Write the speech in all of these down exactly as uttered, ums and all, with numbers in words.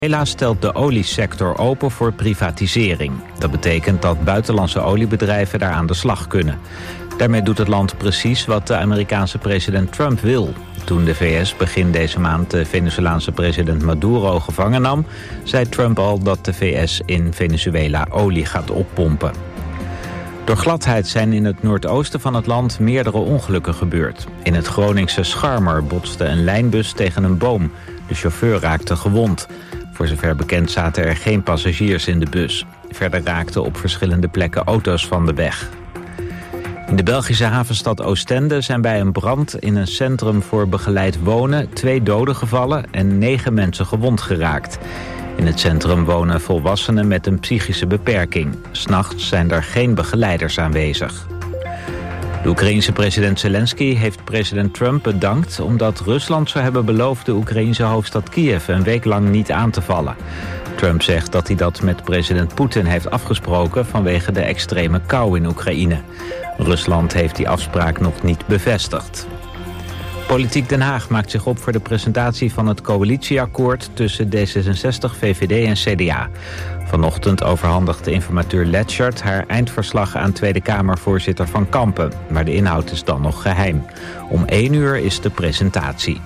Helaas stelt de oliesector open voor privatisering. Dat betekent dat buitenlandse oliebedrijven daar aan de slag kunnen. Daarmee doet het land precies wat de Amerikaanse president Trump wil. Toen de V S begin deze maand de Venezolaanse president Maduro gevangen nam, zei Trump al dat de V S in Venezuela olie gaat oppompen. Door gladheid zijn in het noordoosten van het land meerdere ongelukken gebeurd. In het Groningse Scharmer botste een lijnbus tegen een boom. De chauffeur raakte gewond. Voor zover bekend zaten er geen passagiers in de bus. Verder raakten op verschillende plekken auto's van de weg. In de Belgische havenstad Oostende zijn bij een brand in een centrum voor begeleid wonen twee doden gevallen en negen mensen gewond geraakt. In het centrum wonen volwassenen met een psychische beperking. 's Nachts zijn er geen begeleiders aanwezig. De Oekraïense president Zelensky heeft president Trump bedankt omdat Rusland zou hebben beloofd de Oekraïense hoofdstad Kiev een week lang niet aan te vallen. Trump zegt dat hij dat met president Poetin heeft afgesproken vanwege de extreme kou in Oekraïne. Rusland heeft die afspraak nog niet bevestigd. Politiek Den Haag maakt zich op voor de presentatie van het coalitieakkoord tussen D zesenzestig, V V D en C D A. Vanochtend overhandigt de informateur Letchert haar eindverslag aan Tweede Kamervoorzitter Van Kampen. Maar de inhoud is dan nog geheim. Om één uur is de presentatie.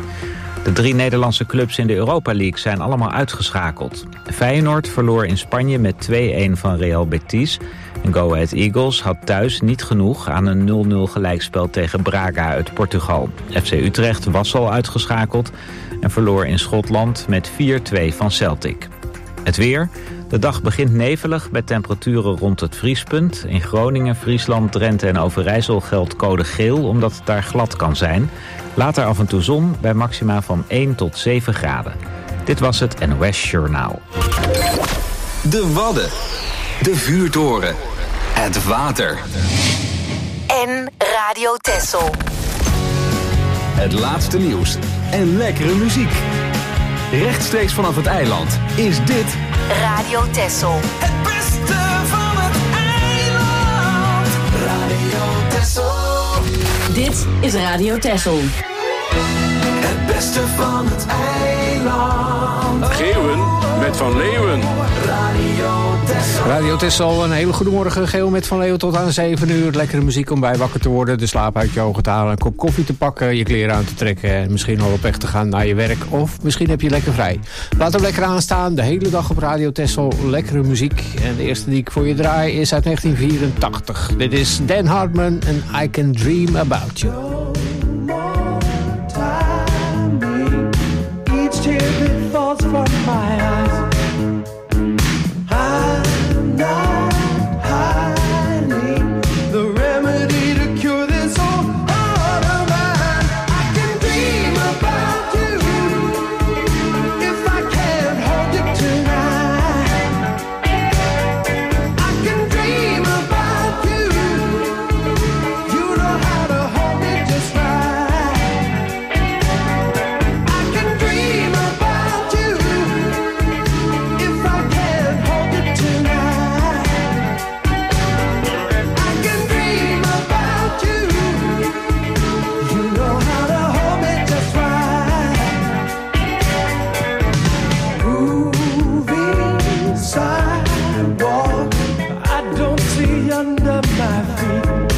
De drie Nederlandse clubs in de Europa League zijn allemaal uitgeschakeld. Feyenoord verloor in Spanje met twee-een van Real Betis. En Go Ahead Eagles had thuis niet genoeg aan een nul nul gelijkspel tegen Braga uit Portugal. F C Utrecht was al uitgeschakeld en verloor in Schotland met vier-twee van Celtic. Het weer. De dag begint nevelig met temperaturen rond het vriespunt. In Groningen, Friesland, Drenthe en Overijssel geldt code geel omdat het daar glad kan zijn. Later af en toe zon bij maxima van één tot zeven graden. Dit was het N O S Journaal. De Wadden. De vuurtoren. Het water. En Radio Texel. Het laatste nieuws en lekkere muziek. Rechtstreeks vanaf het eiland is dit Radio Texel. Het beste van het eiland. Radio Texel. Dit is Radio Texel. Het beste van het eiland. Geeuwen met Van Leeuwen. Radio Texel. Radio Texel, een hele goede morgen. Geel met Van Leeuwen tot aan zeven uur. Lekkere muziek om bij wakker te worden. De slaap uit je ogen te halen. Een kop koffie te pakken. Je kleren aan te trekken. En misschien al op weg te gaan naar je werk. Of misschien heb je lekker vrij. Laat hem lekker aanstaan. De hele dag op Radio Texel. Lekkere muziek. En de eerste die ik voor je draai is uit negentien vierentachtig. Dit is Dan Hartman en I Can Dream About You. Each tear that falls from my eyes, I'm not hiding the remedy to cure this whole heart of mine. I can dream about you if I can't hold you tonight. I can dream about you. You know how to hold me just right. I can dream about you if I can't hold you tonight. I can dream about you. You know how to hold me just right. Moving sidewalk, I don't see under my feet.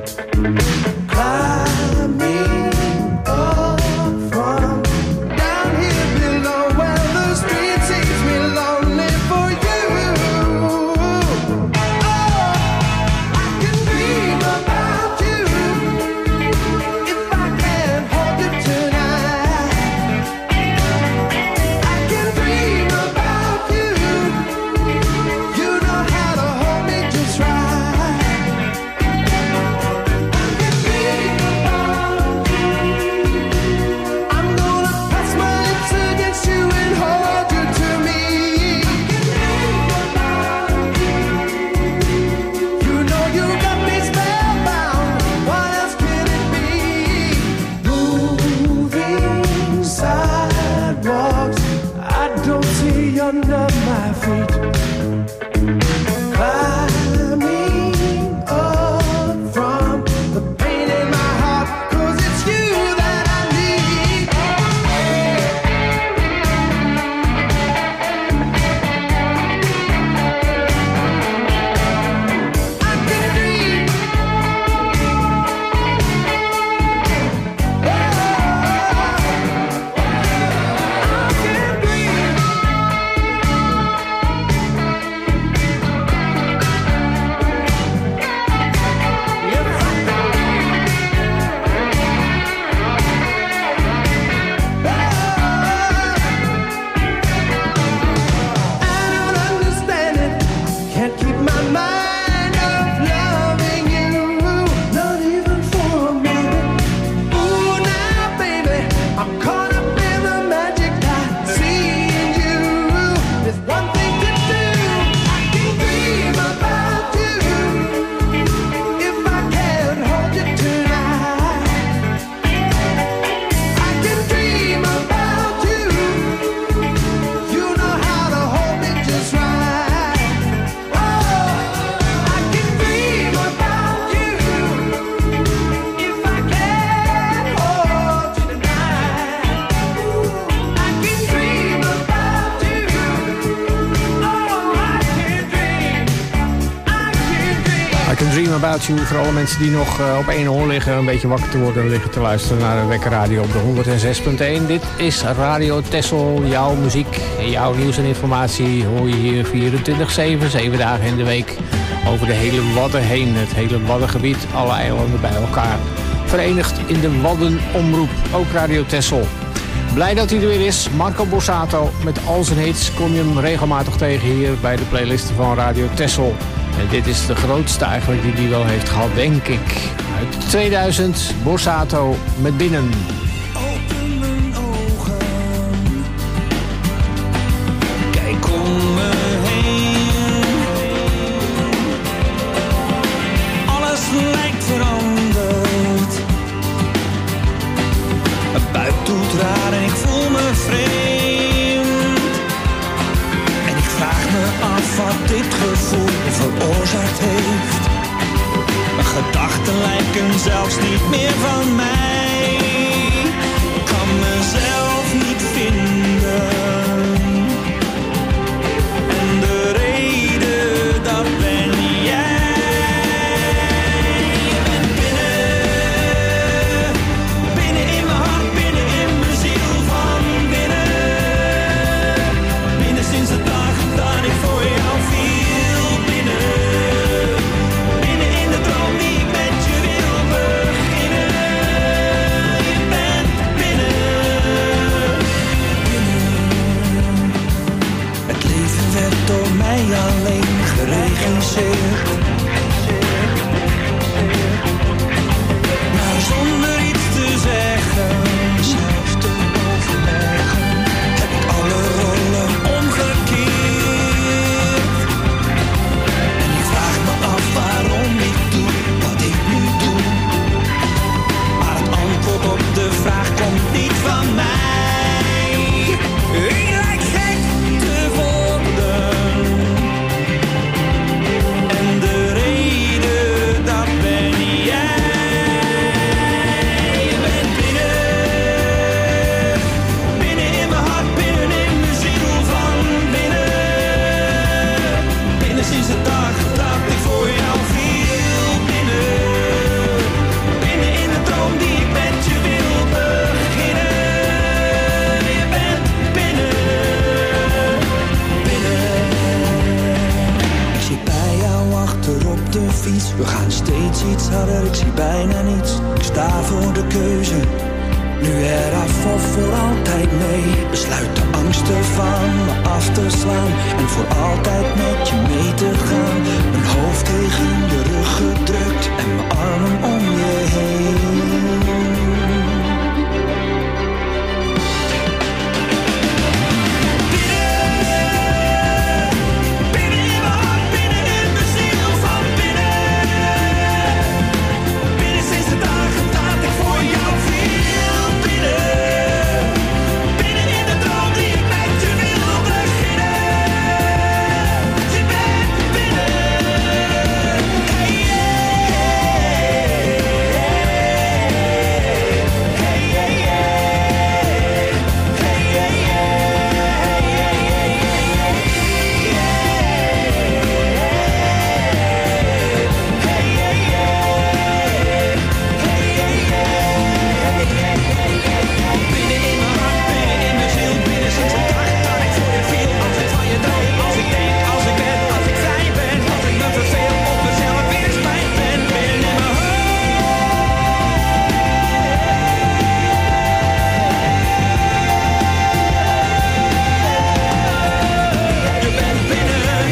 Climbing up from down here below where the street sees me lonely for you. Oh, I can dream about you if I can't hold you tonight. I can dream about you. You know how to hold me just right. I can dream about you. I'm gonna press my lips against you and hold you to me. You know you got me spellbound. What else can it be? Moving sidewalks, I don't see under my feet. Climbing up from the pain in my heart, 'cause it's you that I need. Dream About You. Voor alle mensen die nog uh, op één oor liggen, een beetje wakker te worden, liggen te luisteren naar de Wekker Radio op de honderdzes punt één. Dit is Radio Texel. Jouw muziek, jouw nieuws en informatie hoor je hier vierentwintig zeven, zeven dagen in de week. Over de hele Wadden heen, het hele Waddengebied, alle eilanden bij elkaar. Verenigd in de Waddenomroep, ook Radio Texel. Blij dat hij er weer is. Marco Borsato met al zijn hits. Kom je hem regelmatig tegen hier bij de playlisten van Radio Texel. En dit is de grootste eigenlijk die hij wel heeft gehad, denk ik. Uit tweeduizend, Borsato met Binnen. Open mijn ogen. Kijk om me heen. Alles lijkt veranderd. Het buik doet raar en ik voel me vreemd. En ik vraag me af wat dit gevoel veroorzaakt heeft. Mijn gedachten lijken zelfs niet meer van mij. Ik kan mezelf niet vinden. En de reden, dat ben jij. Je bent binnen. Binnen in mijn hart, binnen in mijn ziel van binnen. Binnen sinds de dag dat ik voor jou viel. Binnen. Binnen in de droom die ik met je wil beginnen. Je bent binnen. Binnen. Het leven werd door mij alleen geregisseerd. Maar zonder iets te zeggen, zelfs te overleggen, heb ik alle rollen omgekeerd. En ik vraag me af waarom ik doe wat ik nu doe. Maar het antwoord op de vraag komt niet van mij. Ik lijk gek te worden. En de reden, dat ben jij. Je bent binnen. Binnen in mijn hart, binnen in mijn ziel van binnen. Binnen sinds de dag dat ik voor jou viel. Binnen. Binnen in de droom die ik met je wil beginnen. Je bent binnen. Binnen. Ik zit bij jou achter op de fiets. We gaan steeds iets harder, ik zie bijna niets. Ik sta voor de keuze. Nu eraf of voor altijd mee. Besluit de angsten van me af te slaan. En voor altijd met je mee te gaan. Mijn hoofd tegen je rug gedrukt. En mijn armen om je heen. Binnen in mijn hart, binnen in mijn ziel van binnen. Binnen sinds de dagen dat ik voor jou viel. Binnen. Binnen in de droom die ik met je wil beginnen. Je bent binnen. Hey, hey, hey, hey, binnen in mijn hart, binnen in mijn ziel, binnen sinds de dag dat ik voor je viel. Als ik van je droom, als ik denk, als ik ben, als ik vrij ben, als ik me verveel of mezelf weer spijt ben. Binnen in mijn hart. Je bent binnen.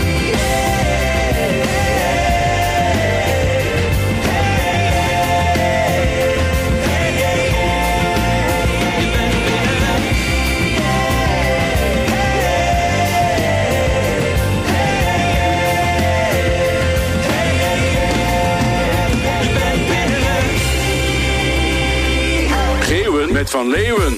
Je bent binnen. Je bent binnen. Geeuwen met Van Leeuwen.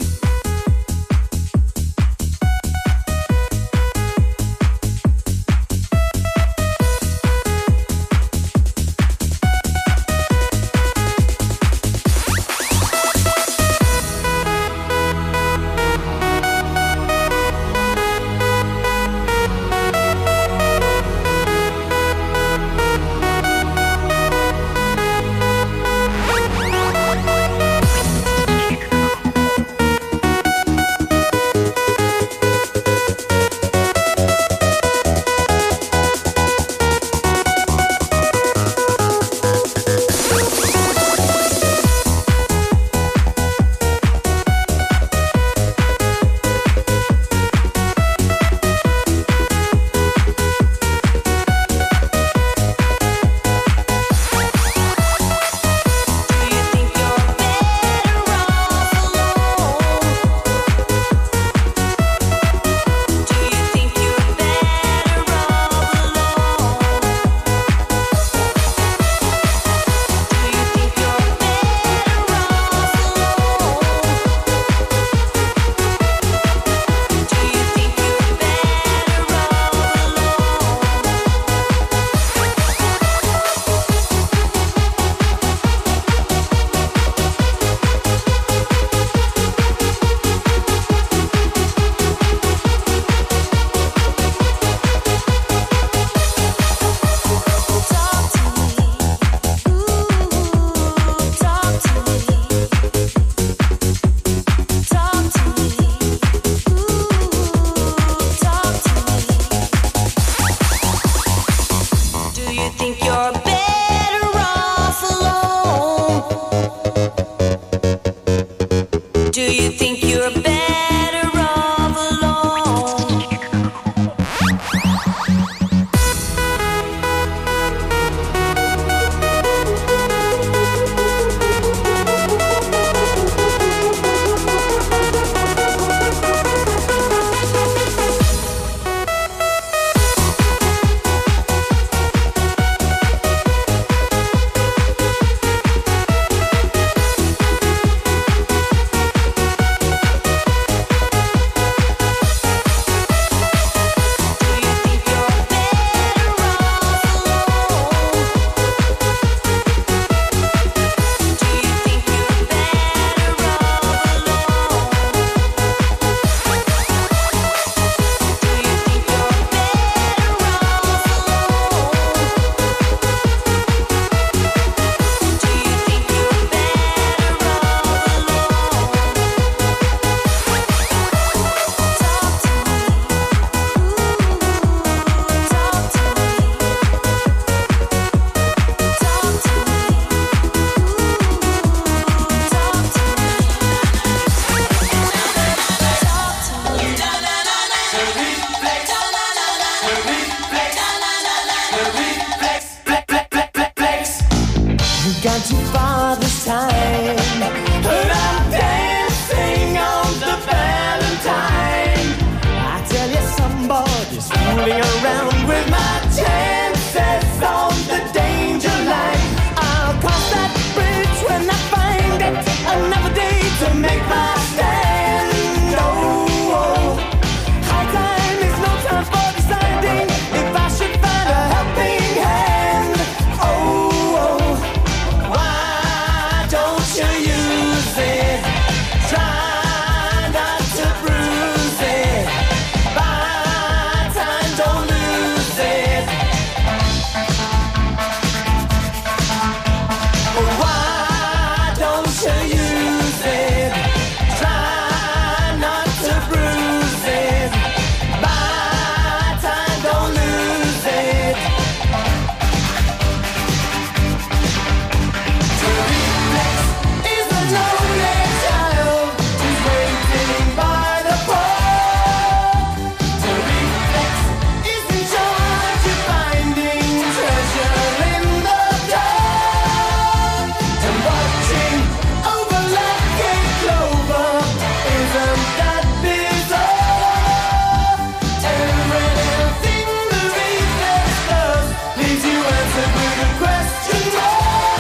somebody's fooling around with my chances on the danger line. I'll cross that bridge when I find it. Another day to make my stand. Oh, oh. High time is no time for deciding if I should find a helping hand. Oh, oh. Why don't you use it? Try not to bruise it. Buy time, don't lose it. Why don't you use it? Try not to bruise it. Buy time, don't lose it. To reflex is a lonely child who's waiting by the pole. To reflex is in charge of finding treasure in the dark. And watching over lucky clover isn't that bizarre? Everything the reflex does leaves you answered with a question mark.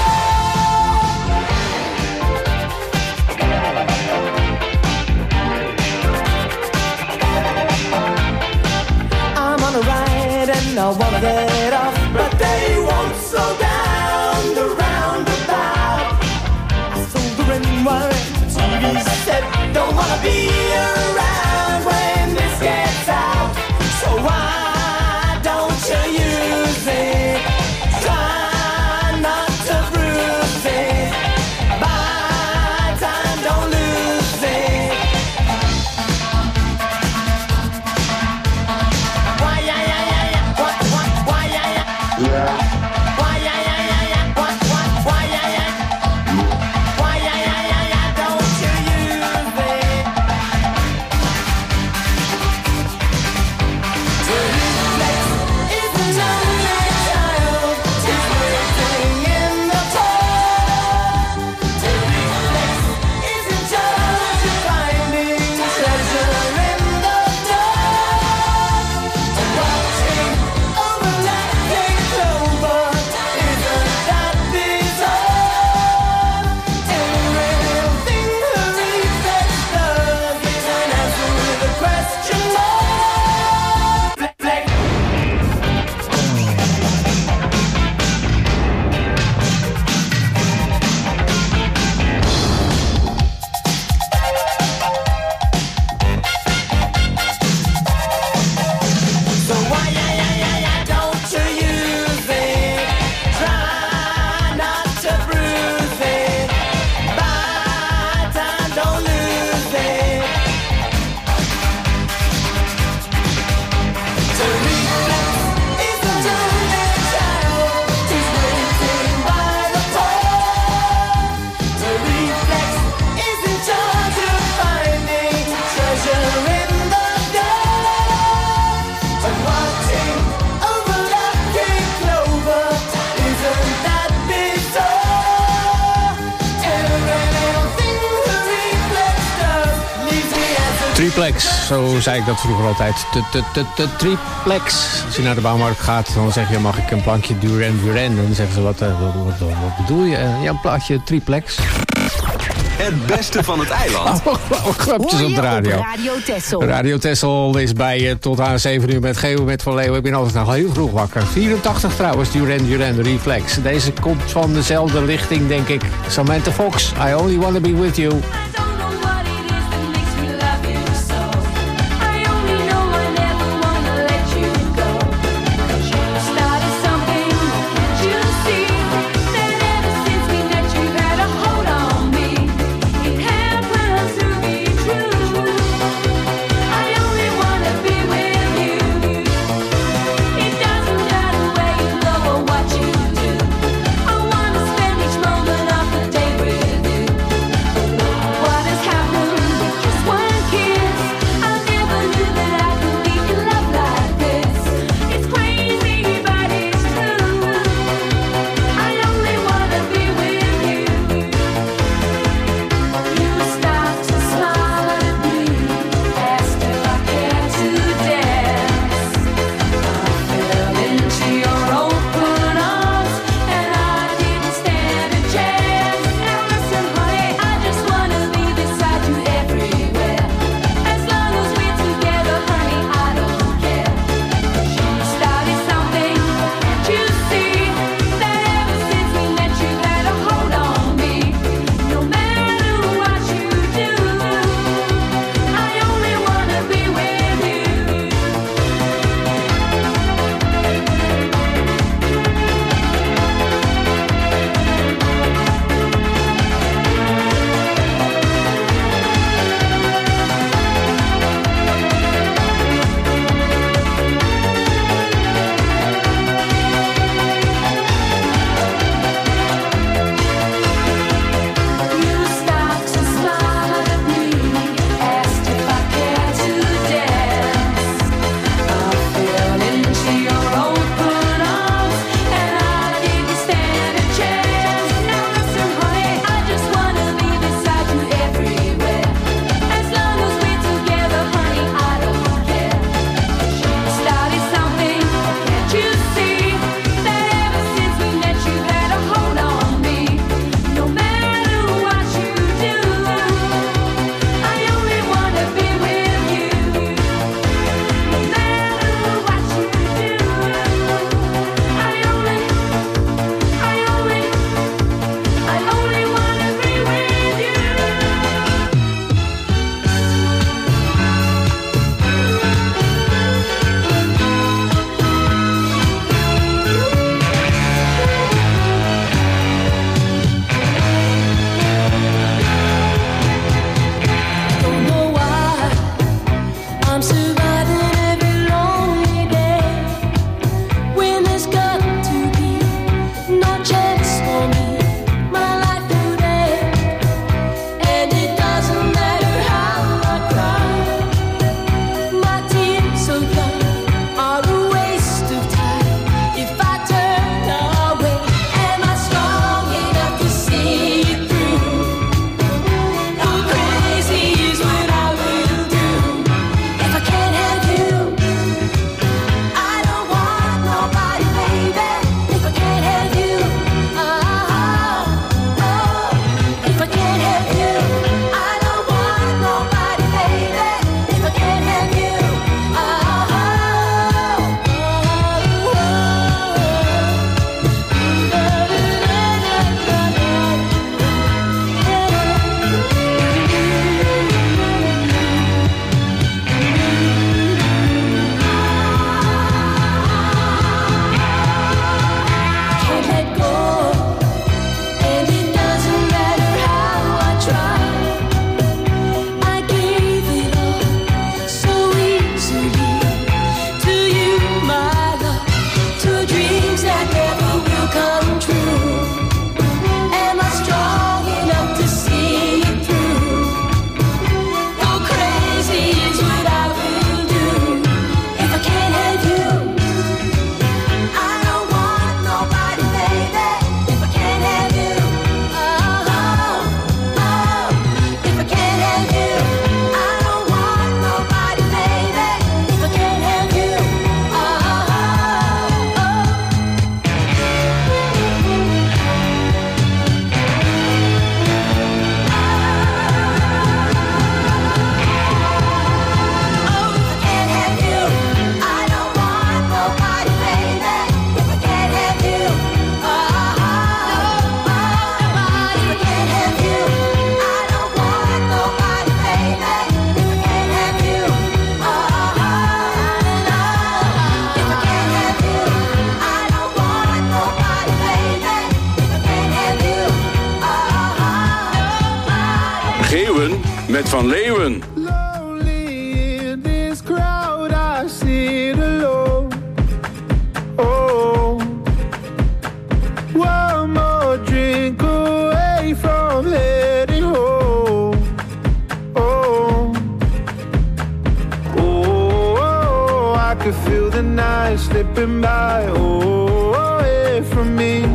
I'm on a ride and I wanna get off, but they won't slow down the roundabout. I sold the ring wire, the T V said, don't wanna be around when this gets out. So why don't you use it? Try not to bruise it. Buy time, don't lose it. Why, yeah, yeah, yeah, yeah. What, what, why, yeah, yeah. Why, yeah, yeah, yeah, yeah. What, what, why, yeah, yeah. Why, yeah, yeah, yeah, yeah. Don't you use it? To reflex is a lonely child who's waiting in the cold. To reflex is in charge of finding treasure in the dark. And watching over lucky clover isn't that bizarre? Everything the reflex does is an answer with a question mark. Flex. So why, yeah, yeah, yeah, yeah, don't you use it? Try not to bruise it. Buy time, don't lose it. To reflex is a lonely child who's waiting by the pole. To reflex is in charge of finding treasure in the dark. And watching over lucky clover isn't that bizarre? Everything the reflex does leaves me answered. Triplex, zo zei ik dat vroeger altijd. De, de, de, de triplex. Als je naar de bouwmarkt gaat, dan zeg je, mag ik een plankje Duran Duran? En dan zeggen ze, wat, eh, wat, wat, wat bedoel je? Eh, ja, een plaatje triplex. Het beste van het eiland. Oh, oh, grapjes Hoor op je de radio. op Radio Texel. Radio Texel is bij je tot aan zeven uur met Geo met Van Leeuwen. Ik ben altijd nog heel vroeg wakker. vierentachtig trouwens, Duran Duran, Reflex. Deze komt van dezelfde richting, denk ik. Samantha Fox, I Only Wanna Be With You. What met Van Leeuwen. Lonely in this crowd, I sit alone. Oh, one more drink away from heading home. Oh, oh, I could feel the night slipping by. Oh, away from me.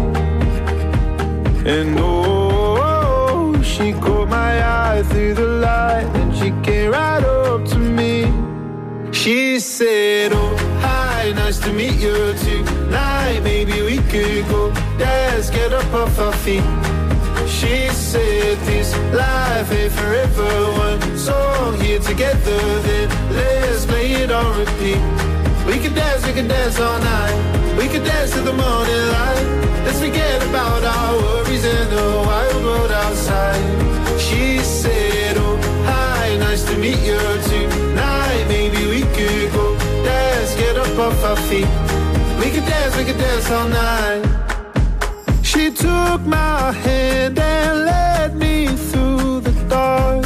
And oh, she caught my eye through the light, and she came right up to me. She said, oh, hi, nice to meet you tonight. Maybe we could go dance, get up off our feet. She said, this life ain't forever. One song here together, then let's play it on repeat. We could dance, we could dance all night. We could dance to the morning light. Let's forget about our worries in the wild world outside. She said, oh, hi, nice to meet you tonight. Maybe we could go dance, get up off our feet. We could dance, we could dance all night. She took my hand and led me through the dark.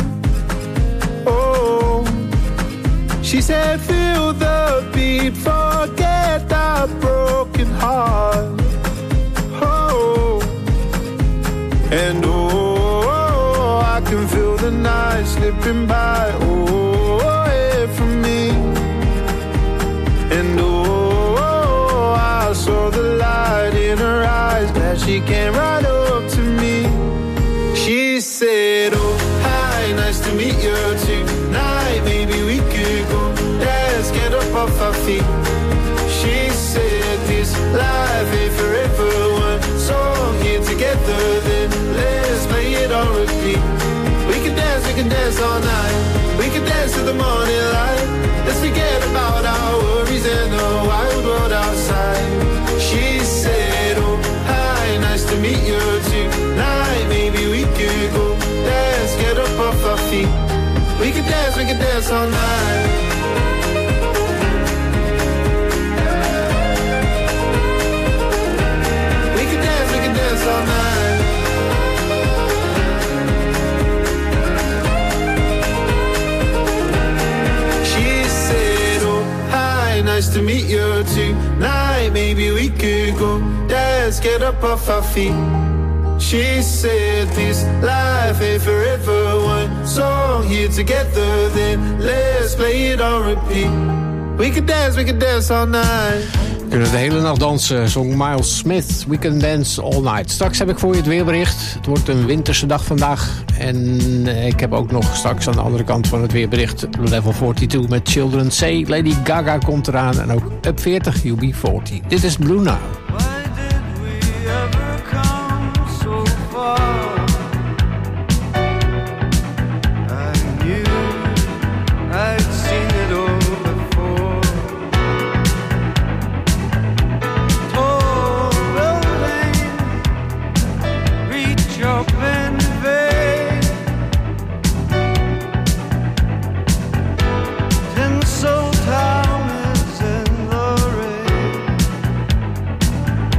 Oh, she said, feel the beat, forget that broken heart. Oh, and oh, I can feel the night slipping by. Oh, away from me. And oh, I saw the light in her eyes, glad she came right up to me. She said, oh, hi, nice to meet you tonight. Maybe we could go dance, get up off our feet. She said, this life ain't forever. One song here together, then let's play it on repeat. We can dance, we can dance all night. We can dance to the morning light. Let's forget about our worries and the wild world outside. She said, oh, hi, nice to meet you tonight. Maybe we could go dance, get up off our feet. We can dance, we can dance all night. We can dance, we can dance all night. She said, oh, hi, nice to meet you tonight. Maybe we could go dance, get up off our feet. She said, this life ain't forever. One song here together, then let's play it on repeat. We could dance, we could dance all night. We kunnen de hele nacht dansen, zong Miles Smith. We can dance all night. Straks heb ik voor je het weerbericht. Het wordt een winterse dag vandaag. En ik heb ook nog straks aan de andere kant van het weerbericht Level tweeënveertig met Children Say. Lady Gaga komt eraan en ook Up veertig, U B veertig. Dit is Blue Now. So town is in the rain.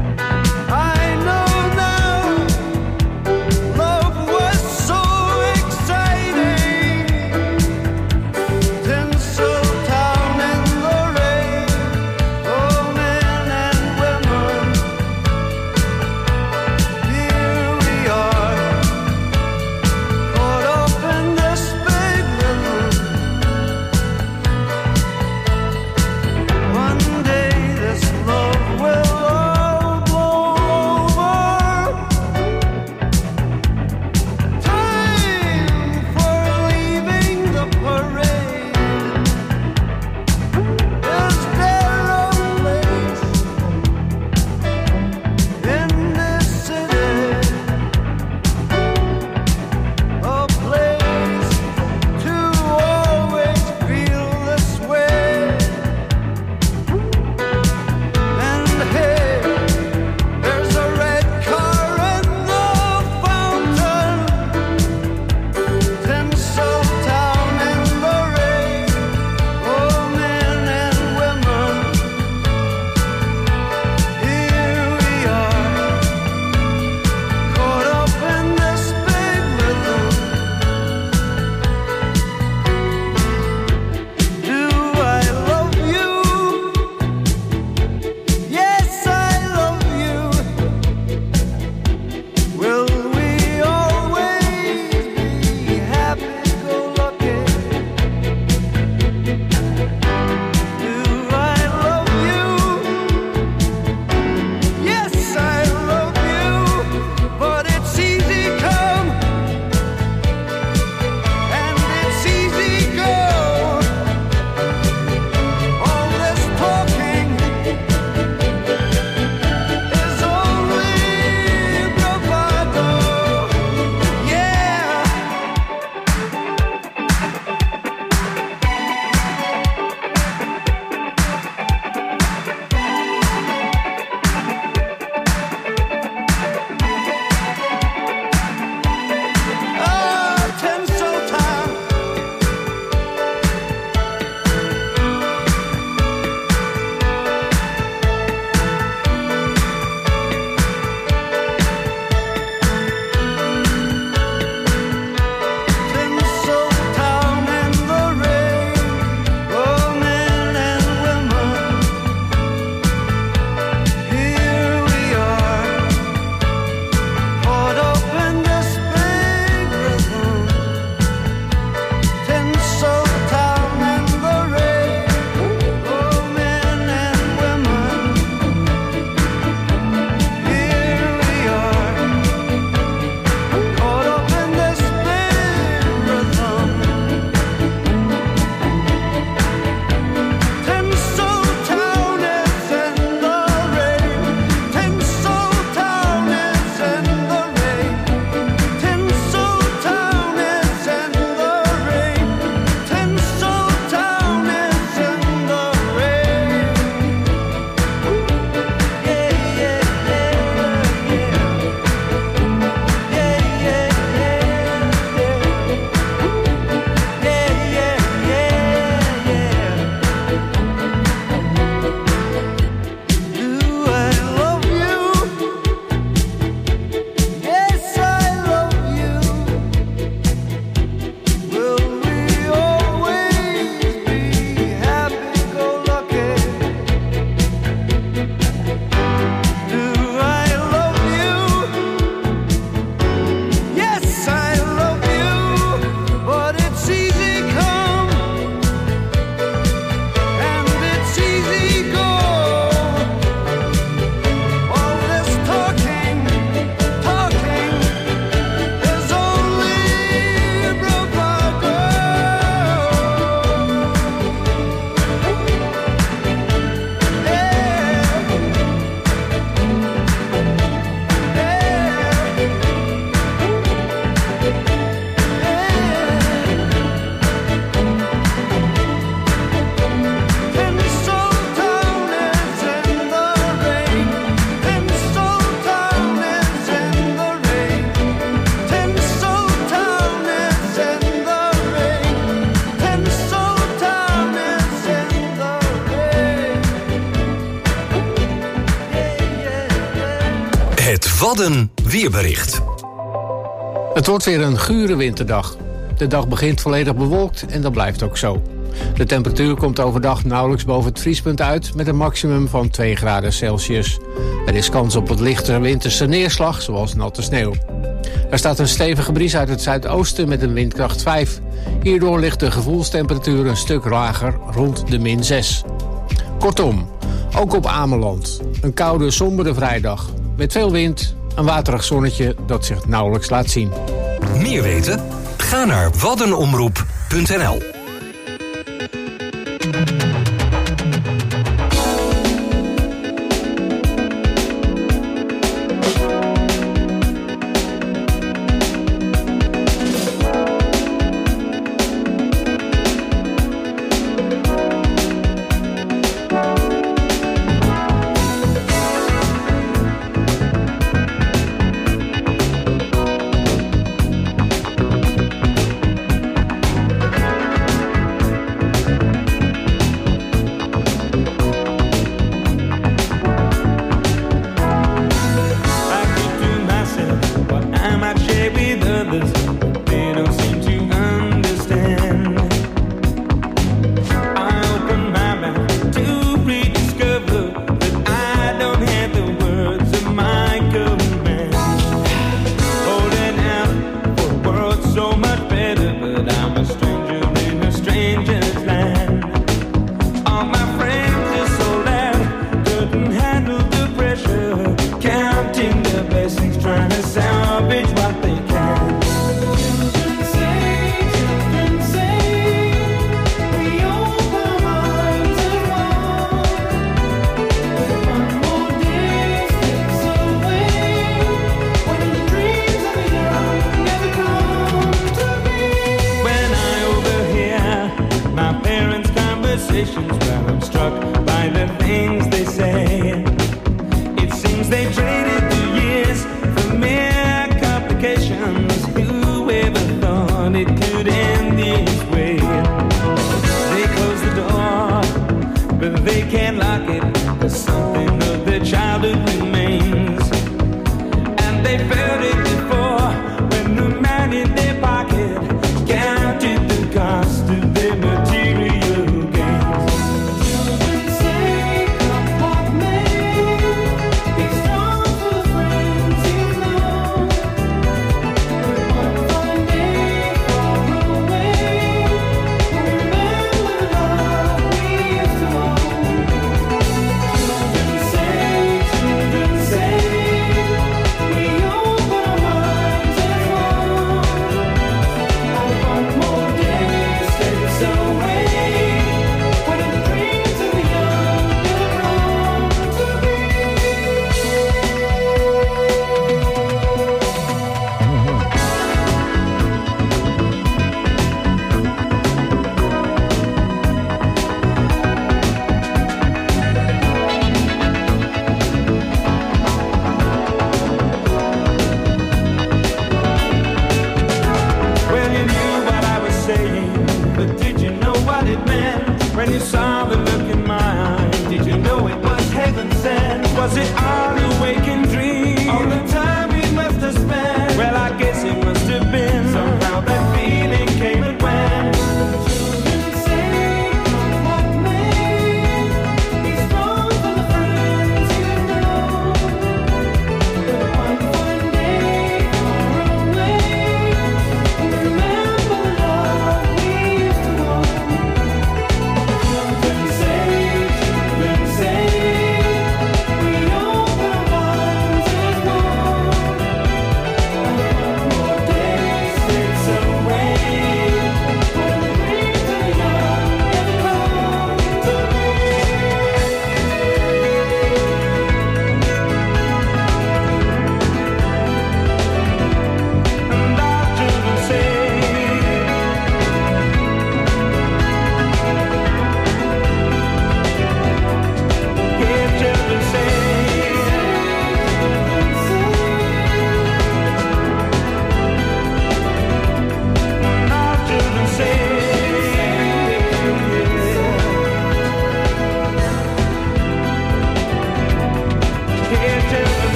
Het Wadden weerbericht. Het wordt weer een gure winterdag. De dag begint volledig bewolkt en dat blijft ook zo. De temperatuur komt overdag nauwelijks boven het vriespunt uit met een maximum van twee graden Celsius. Er is kans op wat lichte winterse neerslag, zoals natte sneeuw. Er staat een stevige bries uit het zuidoosten met een windkracht vijf. Hierdoor ligt de gevoelstemperatuur een stuk lager, rond de min zes. Kortom, ook op Ameland. Een koude, sombere vrijdag. Met veel wind, een waterig zonnetje dat zich nauwelijks laat zien. Meer weten? Ga naar waddenomroep punt n l.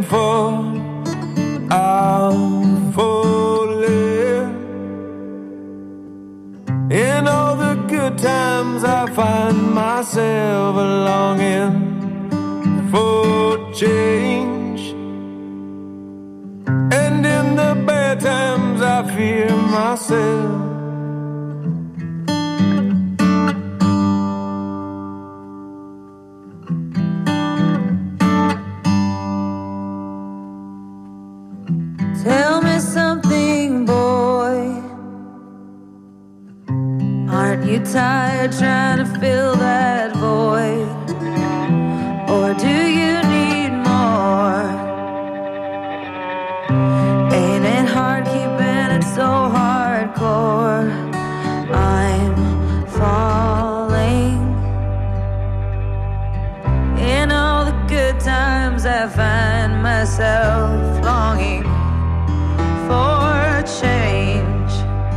for, I'm falling. In all the good times I find myself longing for change, and in the bad times I fear myself. Tell me something, boy. Aren't you tired trying to fill that void? Or do you need more? Ain't it hard keeping it so hardcore? I'm falling. In all the good times I find myself longing for change,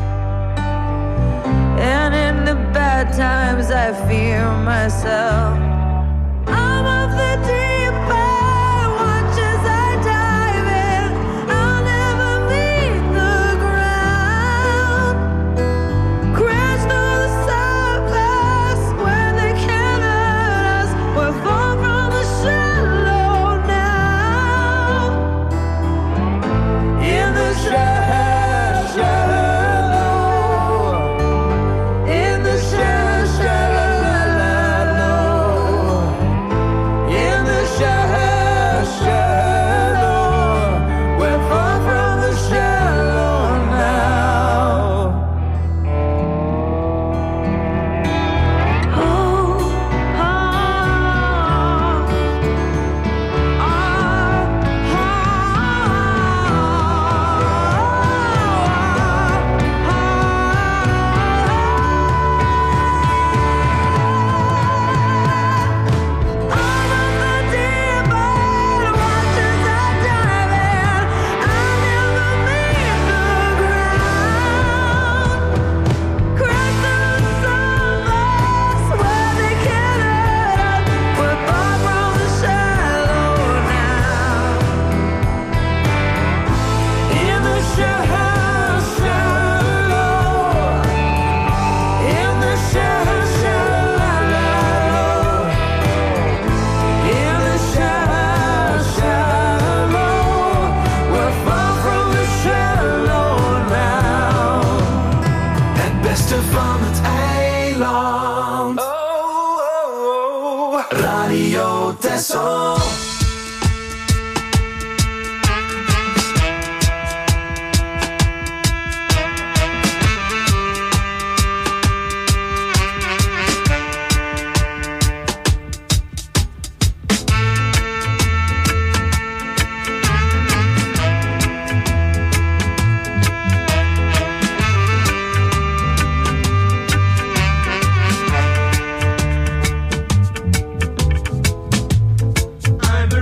and in the bad times I fear myself. I'm of the deep end, watch as I dive in. I'll never meet the ground. Crash through the surface where they can't hurt us. We're far from the shallow now. In the shallow, in the shallow, shallow, in the shallow, shallow. We're far from the shallow now. Oh, oh, Het beste van het eiland. Oh, oh, oh. Radio Texel. I'm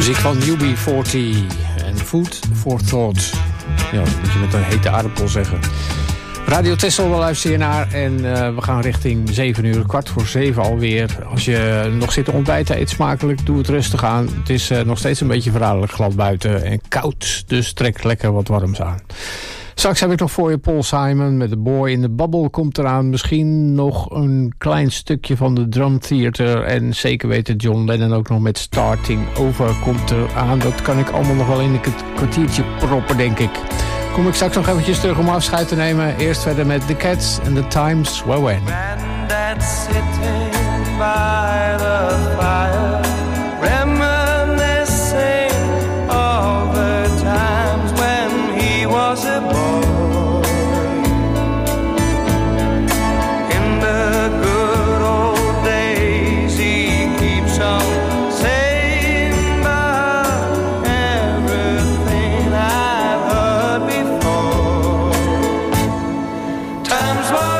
Muziek van U B veertig en Food for Thought. Ja, dat moet je met een hete aardappel zeggen. Radio Texel, wel luister je naar. En uh, we gaan richting zeven uur, kwart voor zeven alweer. Als je nog zit te ontbijten, eet smakelijk, doe het rustig aan. Het is uh, nog steeds een beetje verraderlijk glad buiten en koud. Dus trek lekker wat warms aan. Straks heb ik nog voor je Paul Simon met The Boy in the Bubble komt eraan. Misschien nog een klein stukje van de Drum Theater. En zeker weten John Lennon ook nog met Starting Over komt eraan. Dat kan ik allemaal nog wel in een kwartiertje proppen, denk ik. Kom ik straks nog eventjes terug om afscheid te nemen. Eerst verder met The Cats and The Times Were When. That's sitting by the fire, reminiscing of the times when he was a boy. In the good old days he keeps on saying about everything I've heard before. Times were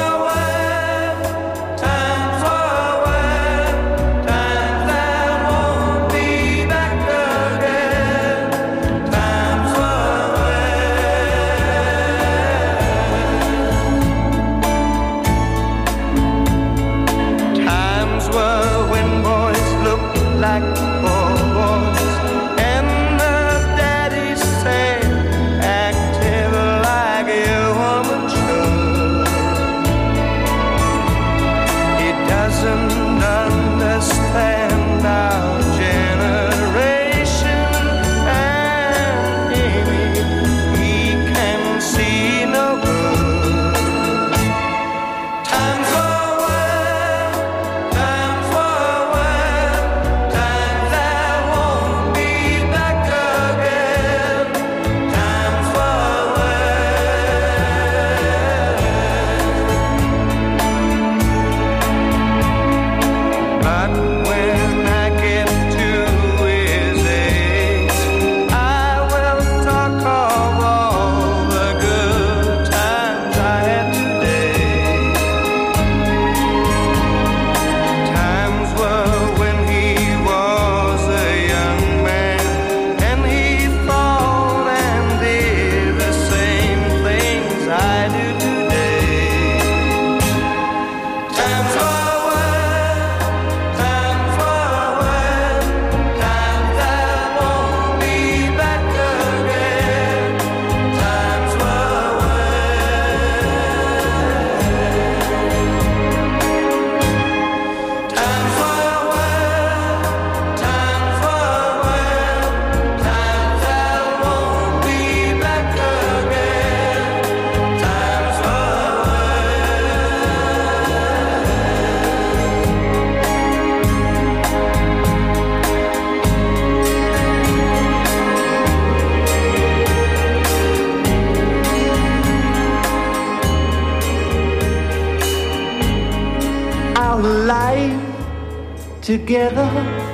together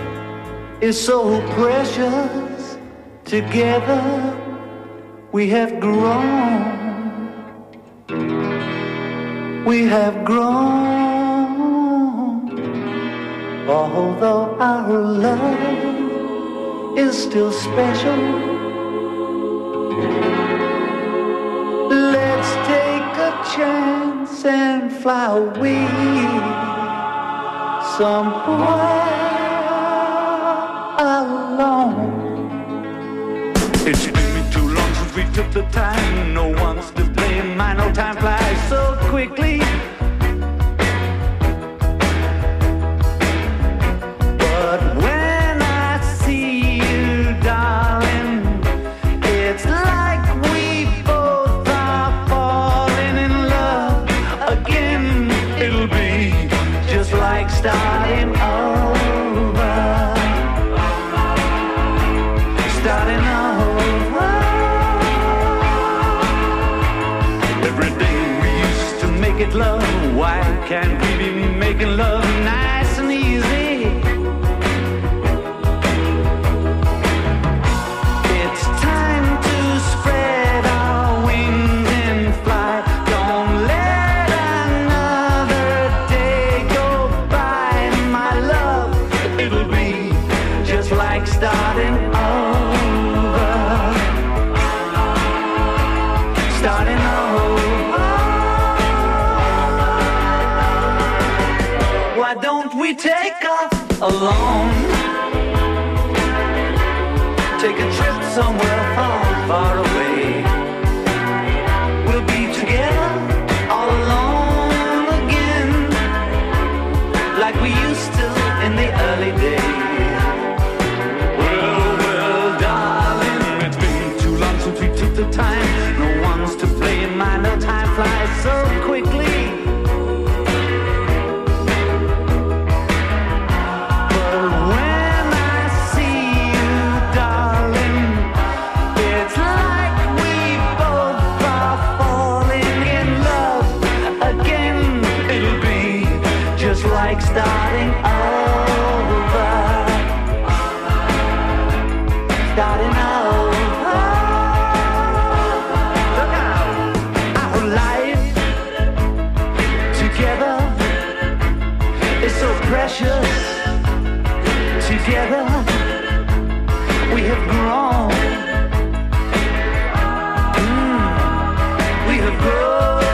is so precious. Together we have grown. We have grown. Although our love is still special, let's take a chance and fly away somewhere alone. It's been me too long since we took the time. No one's to blame. I know time flies so quickly. But when I see you, darling, it's like we both are falling in love again. It'll be just like starting over, starting over. Every day we used to make it love. Why can't we be making love nice and easy? It's time to spread our wings and fly. Don't let another day go by, my love. It'll be just like starting over. alone. Take a trip somewhere far, far away. We'll be together all alone again, like we used to in the early days. Well, well, darling, it's been too long since we took the time. No one's to blame, I know time flies so quickly. Starting over, starting over. Look out, our life together is so precious. Together we have grown. Mm, we have grown.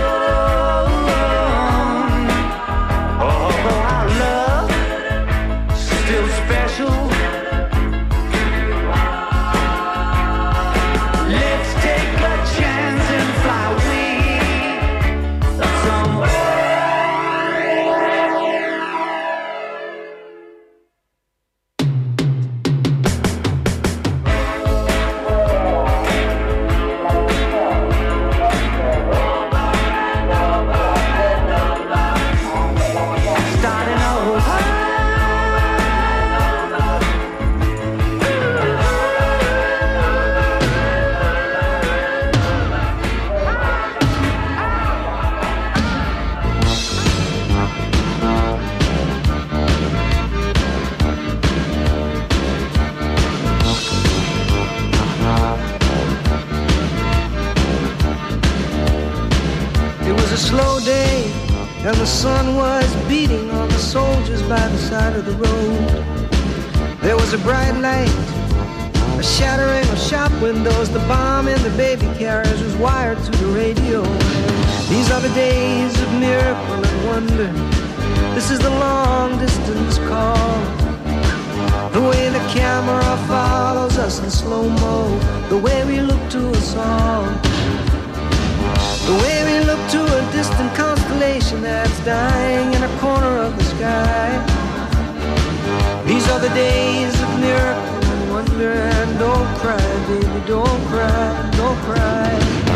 And the sun was beating on the soldiers by the side of the road. There was a bright light, a shattering of shop windows. The bomb in the baby carriage was wired to the radio. These are the days of miracle and wonder. This is the long distance call. The way the camera follows us in slow-mo. The way we look to us all. The way we look to a distant constellation that's dying in a corner of the sky. These are the days of miracle and wonder. And don't cry, baby, don't cry, don't cry.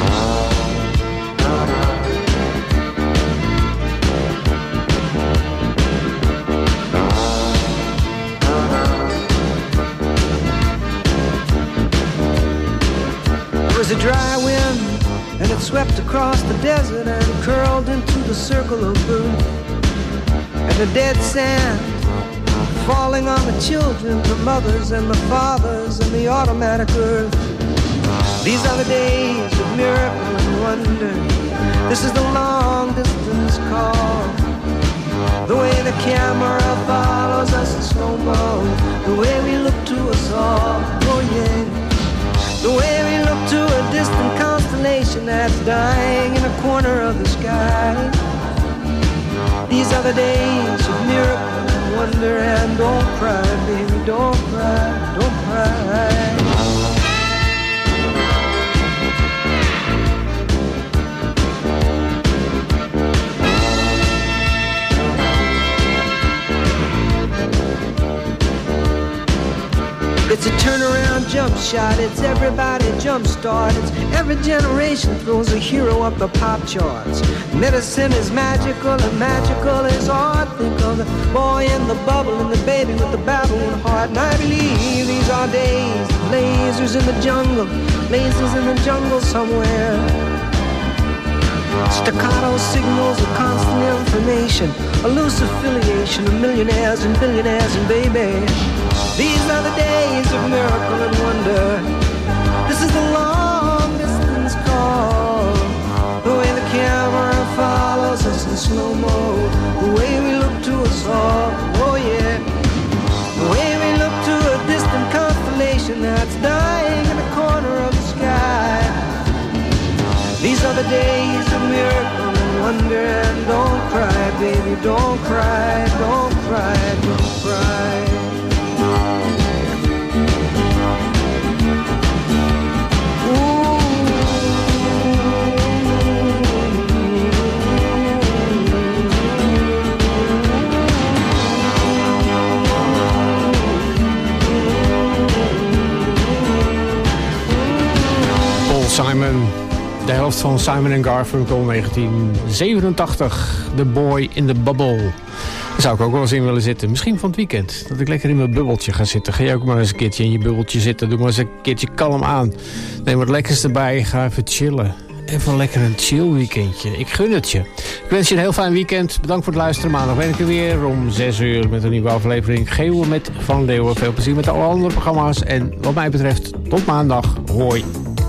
There was a dry wind, and it swept across the desert and curled into the circle of blue. And the dead sand falling on the children, the mothers and the fathers and the automatic earth. These are the days of miracle and wonder. This is the long distance call. The way the camera follows us in slow-mo. The way we look to us all, oh yeah. The way we look to a distant constellation that's dying in a corner of the sky. These are the days of miracle and wonder. And don't cry, baby, don't cry, don't cry. It's a turnaround jump shot, it's everybody jump start. It's every generation throws a hero up the pop charts. Medicine is magical and magical is art. Think of the boy in the bubble and the baby with the baboon heart. And I believe these are days of lasers in the jungle, lasers in the jungle somewhere. Staccato signals of constant information, a loose affiliation of millionaires and billionaires and baby. These are the days of miracle and wonder. This is the long distance call. The way the camera follows us in slow-mo. The way we look to us all, oh yeah. The way we look to a distant constellation that's dying in the corner of the sky. These are the days of miracle and wonder. And don't cry, baby, don't cry, don't cry, don't cry. helft van Simon and Garfunkel negentien zevenentachtig. The Boy in the Bubble. Daar zou ik ook wel eens in willen zitten. Misschien van het weekend. Dat ik lekker in mijn bubbeltje ga zitten. Ga je ook maar eens een keertje in je bubbeltje zitten. Doe maar eens een keertje kalm aan. Neem wat lekkers erbij. Ga even chillen. Even lekker een chill weekendje. Ik gun het je. Ik wens je een heel fijn weekend. Bedankt voor het luisteren. Maandag ben ik er weer om zes uur met een nieuwe aflevering. Geeuwen met Van Leeuwen. Veel plezier met alle andere programma's. En wat mij betreft, tot maandag. Hoi.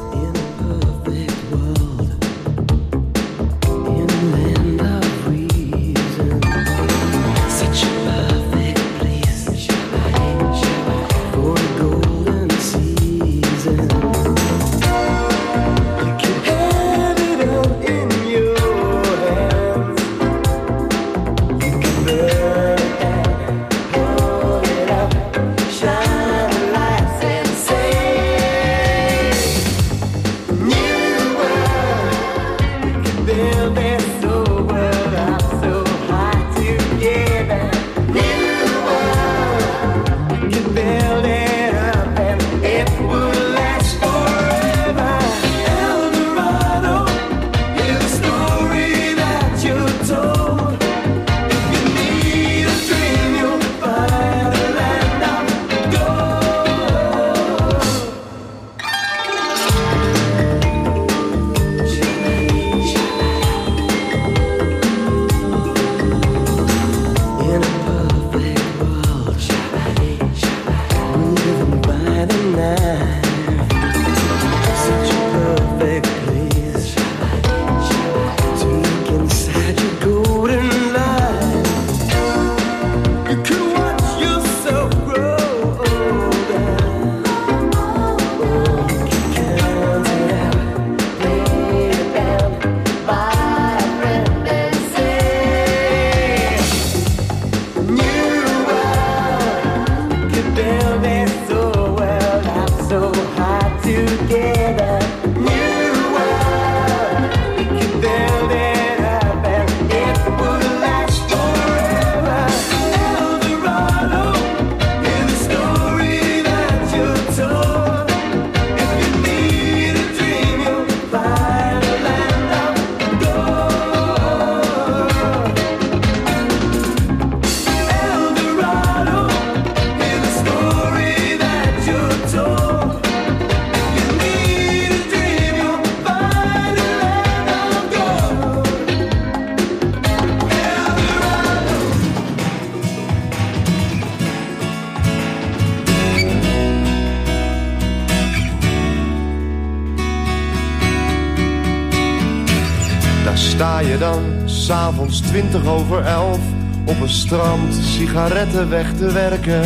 Sta je dan, 's avonds twintig over elf, op een strand sigaretten weg te werken.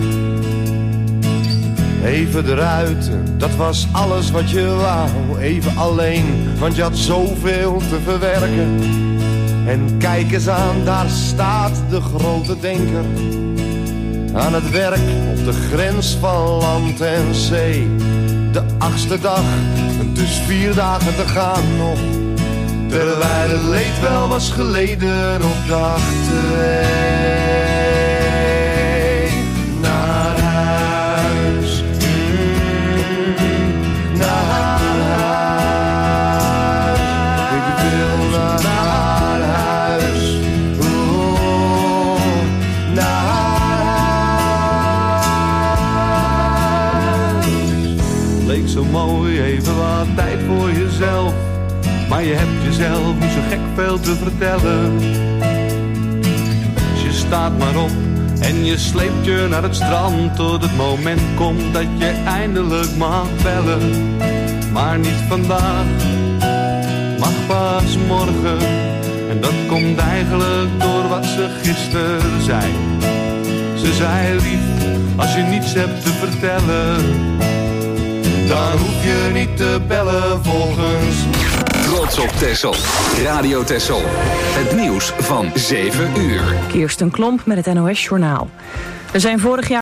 Even eruit, dat was alles wat je wou. Even alleen, want je had zoveel te verwerken. En kijk eens aan, daar staat de grote denker. Aan het werk op de grens van land en zee. De achtste dag, dus vier dagen te gaan nog. Terwijl het leed wel was geleden op dag twee. Naar huis, mm, naar huis. Ik wil naar, naar huis, oh, naar huis. Leek zo mooi, even wat tijd voor jezelf. Maar je hebt jezelf niet zo gek veel te vertellen. Dus je staat maar op en je sleept je naar het strand. Tot het moment komt dat je eindelijk mag bellen. Maar niet vandaag, mag pas morgen. En dat komt eigenlijk door wat ze gisteren zei. Ze zei lief, als je niets hebt te vertellen, dan hoef je niet te bellen volgens. Trots op Texel. Radio Texel. Het nieuws van zeven uur. Kirsten Klomp met het N O S Journaal. Er zijn vorig jaar